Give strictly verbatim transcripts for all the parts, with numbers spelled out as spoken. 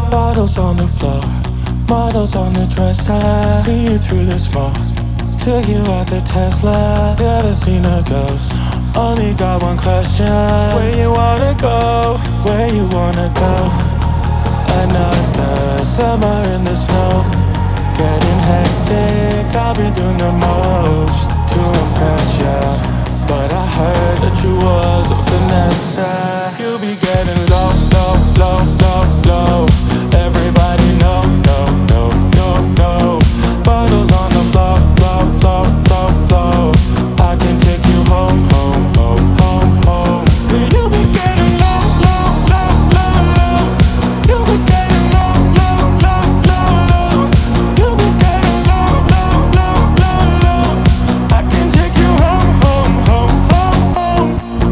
Bottles on the floor, models on the dresser. See you through the smoke, took you out the Tesla. Never seen a ghost, only got one question. Where you wanna go, where you wanna go? Another summer in the snow, getting hectic, I've been doing the most to impress ya. But I heard that you was a finesse. You be getting low, low, low, low, low. Everybody know, no, no, no, no. Bottles on the floor, floor, floor, floor, floor. I can take you home, home, home, home, home. You be getting low, low, low, low, low. You be getting low, low, low, low, low. You be getting low, low, low, low, low. I can take you home, home, home, home, home.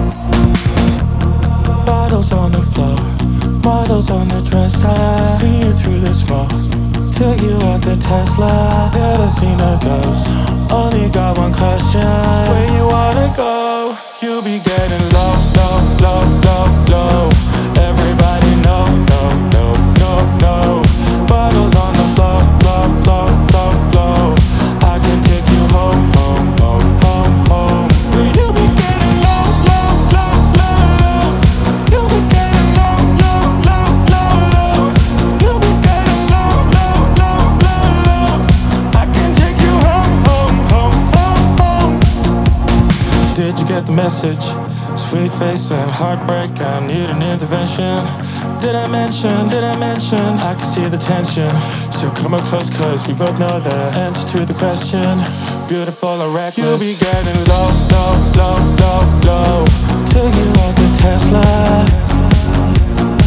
Bottles on the floor, models on the dresser. See you through the smoke, took you out the Tesla. Never seen a ghost, only got one question. Where you wanna go? You be getting low, low, low, low, low. Everybody know, no, no, no, no. Bottles on the floor, floor, floor, floor, floor. I can take you home, home, home, home, home. You be getting low, low, low, low, low. You be getting low, low, low, low, low. You be getting low, low, low, low, low. I can take you home, home, home, home, home. Did you get the message? Sweet face and heartbreak, I need an intervention. Did I mention, did I mention? I can see the tension. So come up close, cause we both know the answer to the question. Beautiful or reckless. You be getting low, low, low, low, low. Took you out the Tesla.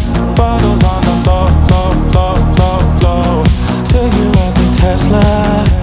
Bottles on the floor, floor, floor, floor, floor. Took you out the Tesla.